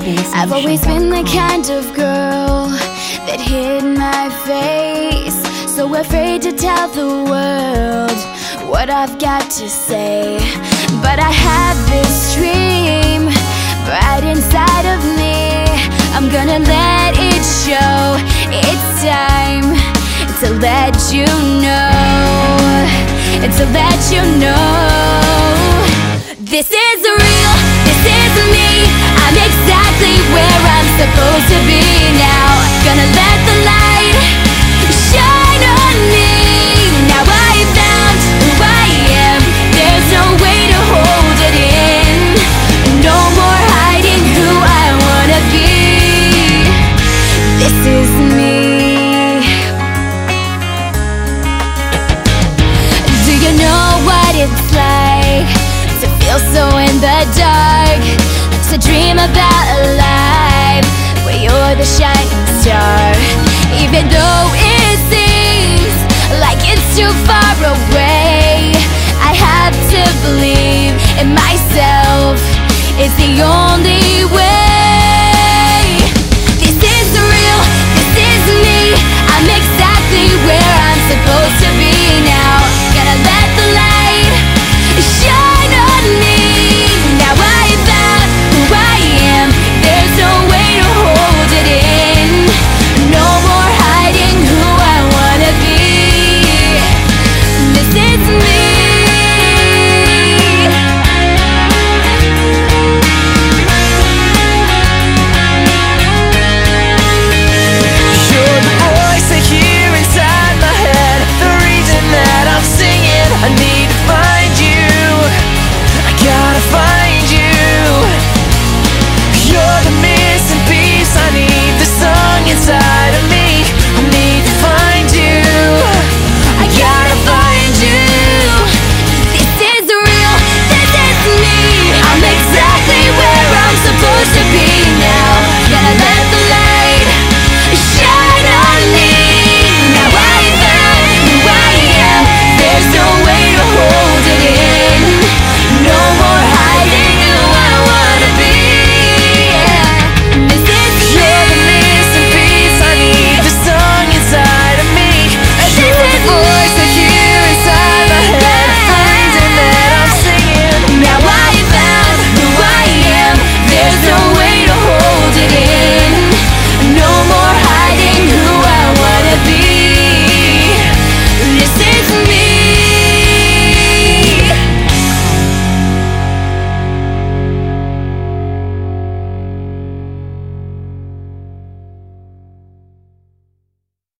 I've always been the kind of girl that hid my face, so afraid to tell the world what I've got to say. But I have this dream right inside of me. I'm gonna let it show. It's time to let you know, to let you know. This is real, this is me. I'm exactly where I'm supposed to be now. Gonna let the light shine on me. Now I found who I am. There's no way to hold it in. No more hiding who I wanna be. This is me. Do you know what it's like to feel so in the dark? To dream about a life where you're the shining star. Even though